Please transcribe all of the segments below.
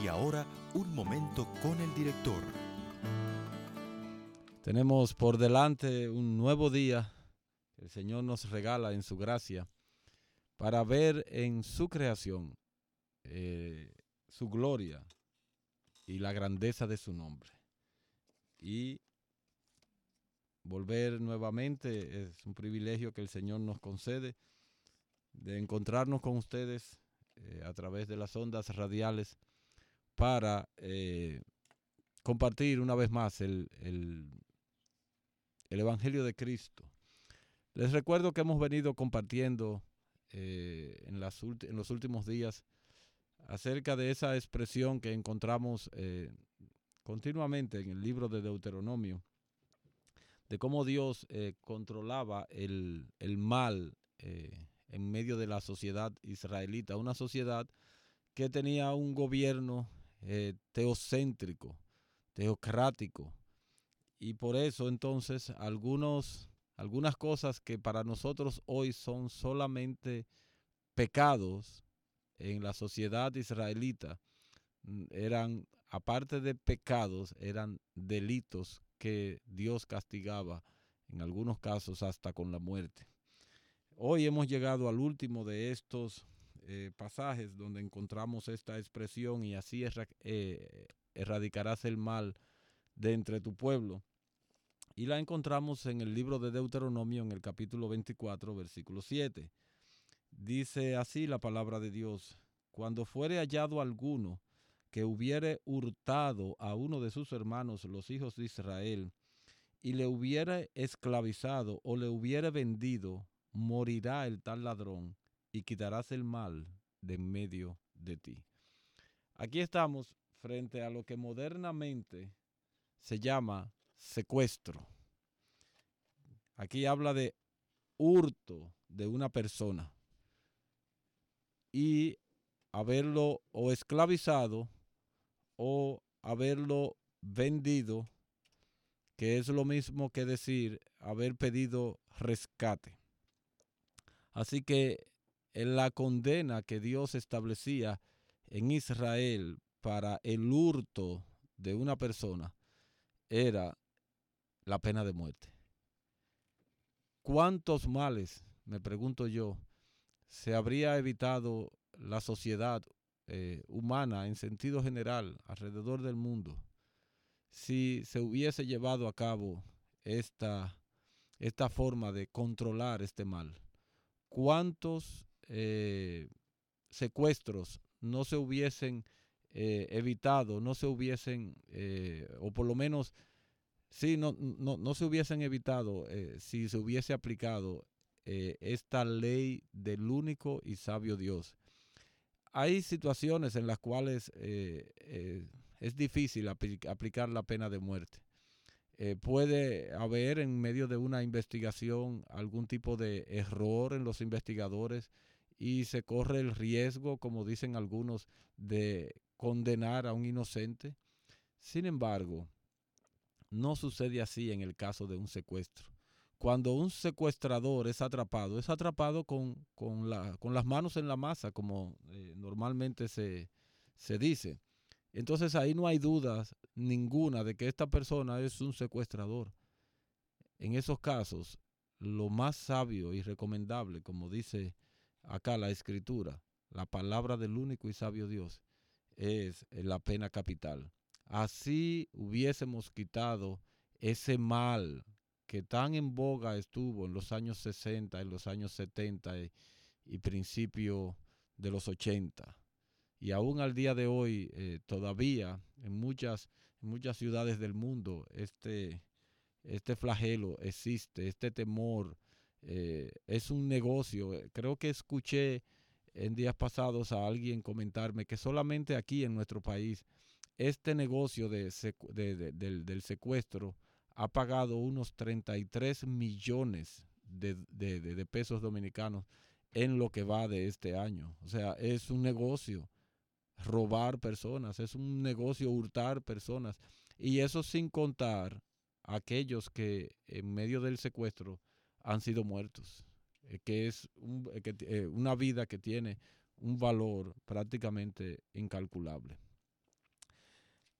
ahora, un momento con el director. Tenemos por delante un nuevo día que el Señor nos regala en su gracia para ver en su creación su gloria y la grandeza de su nombre. Y volver nuevamente es un privilegio que el Señor nos concede de encontrarnos con ustedes a través de las ondas radiales para compartir una vez más el Evangelio de Cristo. Les recuerdo que hemos venido compartiendo en los últimos días acerca de esa expresión que encontramos continuamente en el libro de Deuteronomio, de cómo Dios controlaba el mal en medio de la sociedad israelita, una sociedad que tenía un gobierno teocéntrico, teocrático, y por eso entonces algunas cosas que para nosotros hoy son solamente pecados en la sociedad israelita, eran, aparte de pecados, eran delitos que Dios castigaba, en algunos casos hasta con la muerte. Hoy hemos llegado al último de estos pasajes donde encontramos esta expresión: y así erradicarás el mal de entre tu pueblo. Y la encontramos en el libro de Deuteronomio, en el capítulo 24, versículo 7. Dice así la palabra de Dios: cuando fuere hallado alguno que hubiere hurtado a uno de sus hermanos, los hijos de Israel, y le hubiere esclavizado o le hubiere vendido, morirá el tal ladrón, y quitarás el mal de en medio de ti. Aquí estamos frente a lo que modernamente se llama secuestro. Aquí habla de hurto de una persona y haberlo o esclavizado o haberlo vendido, que es lo mismo que decir haber pedido rescate. Así que en la condena que Dios establecía en Israel para el hurto de una persona era la pena de muerte. ¿Cuántos males, me pregunto yo, se habría evitado la sociedad humana en sentido general alrededor del mundo si se hubiese llevado a cabo esta forma de controlar este mal? ¿Cuántos secuestros no se hubiesen evitado, no se hubiesen, o por lo menos, sí, no se hubiesen evitado si se hubiese aplicado esta ley del único y sabio Dios? Hay situaciones en las cuales es difícil aplicar la pena de muerte. Puede haber en medio de una investigación algún tipo de error en los investigadores y se corre el riesgo, como dicen algunos, de condenar a un inocente. Sin embargo, no sucede así en el caso de un secuestro. Cuando un secuestrador es atrapado con las manos en la masa, como normalmente se dice. Entonces ahí no hay dudas ninguna de que esta persona es un secuestrador. En esos casos, lo más sabio y recomendable, como dice acá la Escritura, la palabra del único y sabio Dios, es la pena capital. Así hubiésemos quitado ese mal que tan en boga estuvo en los años 60, en los años 70 y principio de los 80. Y aún al día de hoy, todavía en muchas ciudades del mundo, este flagelo existe, este temor es un negocio. Creo que escuché en días pasados a alguien comentarme que solamente aquí en nuestro país este negocio del secuestro ha pagado unos 33 millones de pesos dominicanos en lo que va de este año. O sea, es un negocio robar personas, es un negocio hurtar personas, y eso sin contar aquellos que en medio del secuestro han sido muertos, que es una vida que tiene un valor prácticamente incalculable.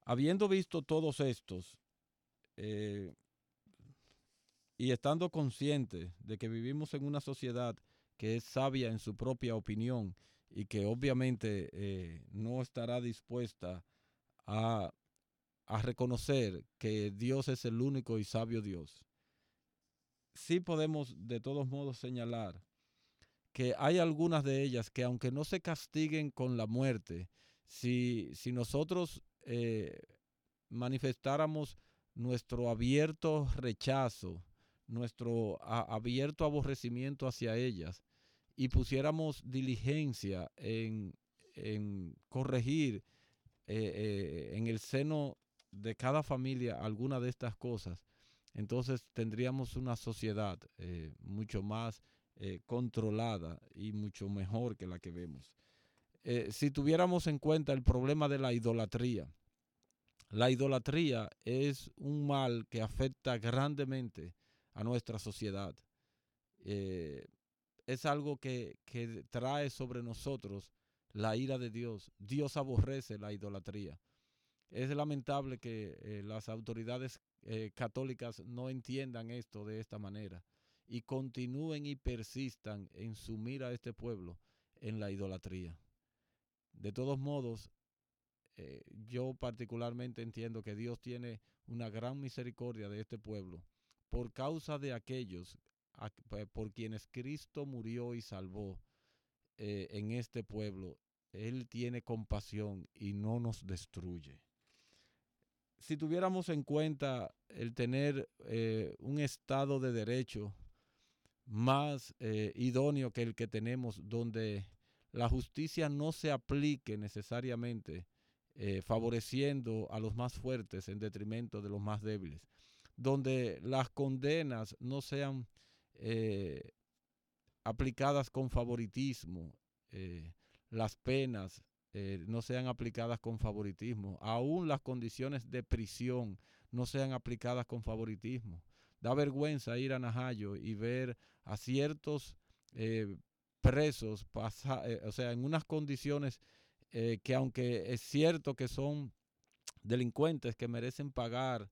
Habiendo visto todos estos eh, y estando conscientes de que vivimos en una sociedad que es sabia en su propia opinión y que obviamente no estará dispuesta a, a reconocer que Dios es el único y sabio Dios, sí podemos de todos modos señalar que hay algunas de ellas que aunque no se castiguen con la muerte, si nosotros manifestáramos nuestro abierto rechazo, nuestro abierto aborrecimiento hacia ellas y pusiéramos diligencia en corregir en el seno de cada familia alguna de estas cosas, entonces tendríamos una sociedad mucho más controlada y mucho mejor que la que vemos. Si tuviéramos en cuenta el problema de la idolatría es un mal que afecta grandemente a nuestra sociedad. Eh, es algo que trae sobre nosotros la ira de Dios. Dios aborrece la idolatría. Es lamentable que las autoridades católicas no entiendan esto de esta manera y continúen y persistan en sumir a este pueblo en la idolatría. De todos modos, yo particularmente entiendo que Dios tiene una gran misericordia de este pueblo por causa de aquellos por quienes Cristo murió y salvó en este pueblo. Él tiene compasión y no nos destruye. Si tuviéramos en cuenta el tener un Estado de derecho más idóneo que el que tenemos, donde la justicia no se aplique necesariamente favoreciendo a los más fuertes en detrimento de los más débiles, donde las condenas no sean aplicadas con favoritismo, las penas no sean aplicadas con favoritismo, aún las condiciones de prisión no sean aplicadas con favoritismo. Da vergüenza ir a Najayo y ver a ciertos presos, o sea, en unas condiciones que aunque es cierto que son delincuentes que merecen pagar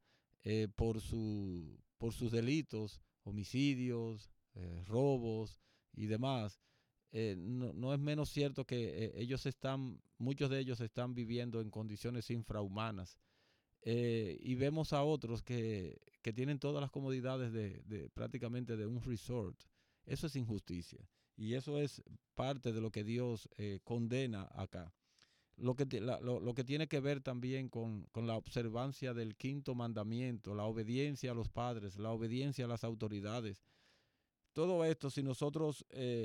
por sus delitos, homicidios, robos y demás, no es menos cierto que muchos de ellos están viviendo en condiciones infrahumanas. Y vemos a otros que tienen todas las comodidades prácticamente de un resort. Eso es injusticia. Y eso es parte de lo que Dios condena acá. Lo que tiene que ver también con la observancia del quinto mandamiento, la obediencia a los padres, la obediencia a las autoridades. Todo esto, si nosotros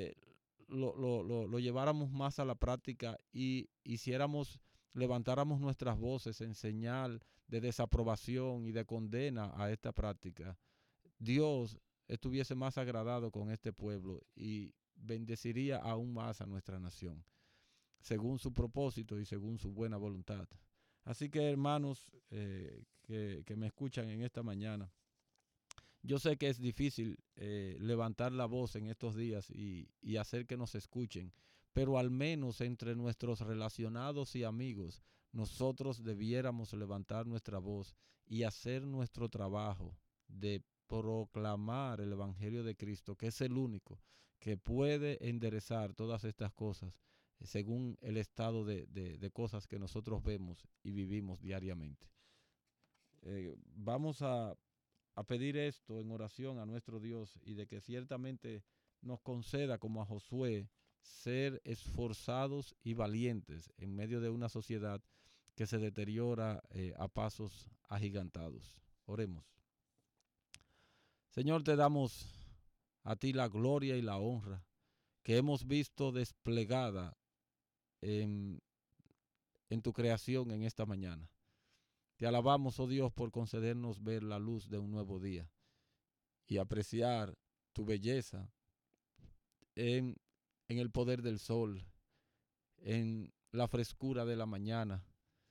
lo lleváramos más a la práctica y levantáramos nuestras voces en señal de desaprobación y de condena a esta práctica, Dios estuviese más agradado con este pueblo y bendeciría aún más a nuestra nación, según su propósito y según su buena voluntad. Así que, hermanos que me escuchan en esta mañana, yo sé que es difícil levantar la voz en estos días y hacer que nos escuchen, pero al menos entre nuestros relacionados y amigos, nosotros debiéramos levantar nuestra voz y hacer nuestro trabajo de proclamar el Evangelio de Cristo, que es el único que puede enderezar todas estas cosas según el estado de cosas que nosotros vemos y vivimos diariamente. Vamos a pedir esto en oración a nuestro Dios y de que ciertamente nos conceda, como a Josué, ser esforzados y valientes en medio de una sociedad que se deteriora a pasos agigantados. Oremos. Señor, te damos a ti la gloria y la honra que hemos visto desplegada en, en tu creación en esta mañana. Te alabamos, oh Dios, por concedernos ver la luz de un nuevo día y apreciar tu belleza en, en el poder del sol, en la frescura de la mañana,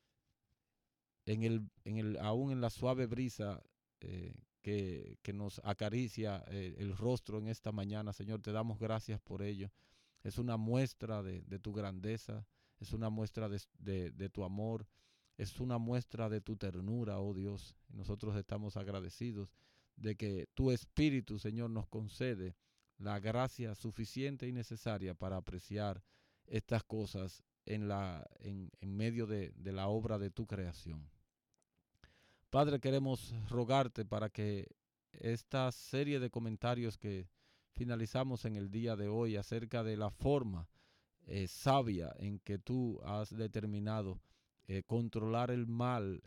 aún en la suave brisa que nos acaricia el rostro en esta mañana. Señor, te damos gracias por ello. Es una muestra de tu grandeza, es una muestra de tu amor, es una muestra de tu ternura, oh Dios. Nosotros estamos agradecidos de que tu Espíritu, Señor, nos concede la gracia suficiente y necesaria para apreciar estas cosas en medio de la obra de tu creación. Padre, queremos rogarte para que esta serie de comentarios que finalizamos en el día de hoy acerca de la forma sabia en que tú has determinado controlar el mal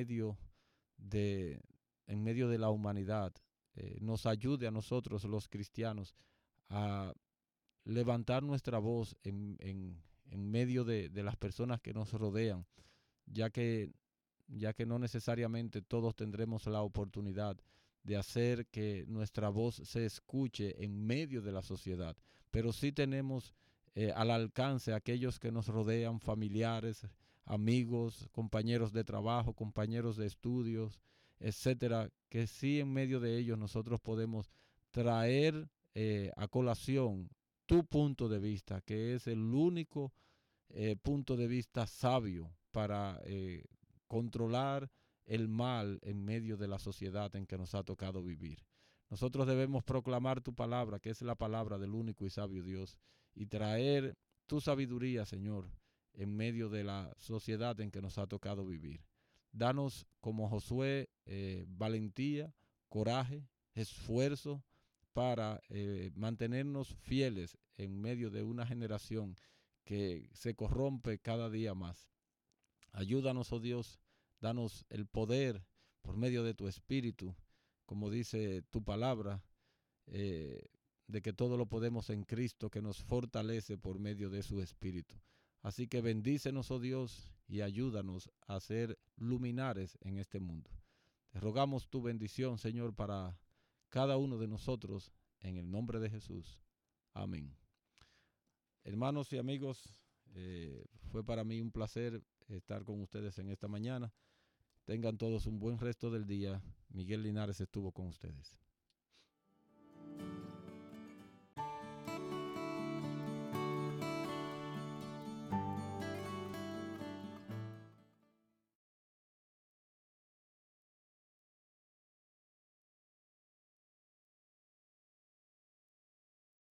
de, en medio de la humanidad, nos ayude a nosotros los cristianos a levantar nuestra voz en medio de las personas que nos rodean, ya que, ya que no necesariamente todos tendremos la oportunidad de hacer que nuestra voz se escuche en medio de la sociedad, pero sí tenemos al alcance a aquellos que nos rodean, familiares, amigos, compañeros de trabajo, compañeros de estudios, etcétera, que sí en medio de ellos nosotros podemos traer a colación tu punto de vista, que es el único punto de vista sabio para controlar el mal en medio de la sociedad en que nos ha tocado vivir. Nosotros debemos proclamar tu palabra, que es la palabra del único y sabio Dios, y traer tu sabiduría, Señor, en medio de la sociedad en que nos ha tocado vivir. Danos, como Josué, valentía, coraje, esfuerzo para mantenernos fieles en medio de una generación que se corrompe cada día más. Ayúdanos, oh Dios, danos el poder por medio de tu Espíritu, como dice tu palabra, de que todo lo podemos en Cristo, que nos fortalece por medio de su Espíritu. Así que bendícenos, oh Dios, y ayúdanos a ser luminares en este mundo. Te rogamos tu bendición, Señor, para cada uno de nosotros, en el nombre de Jesús. Amén. Hermanos y amigos, fue para mí un placer estar con ustedes en esta mañana. Tengan todos un buen resto del día. Miguel Linares estuvo con ustedes.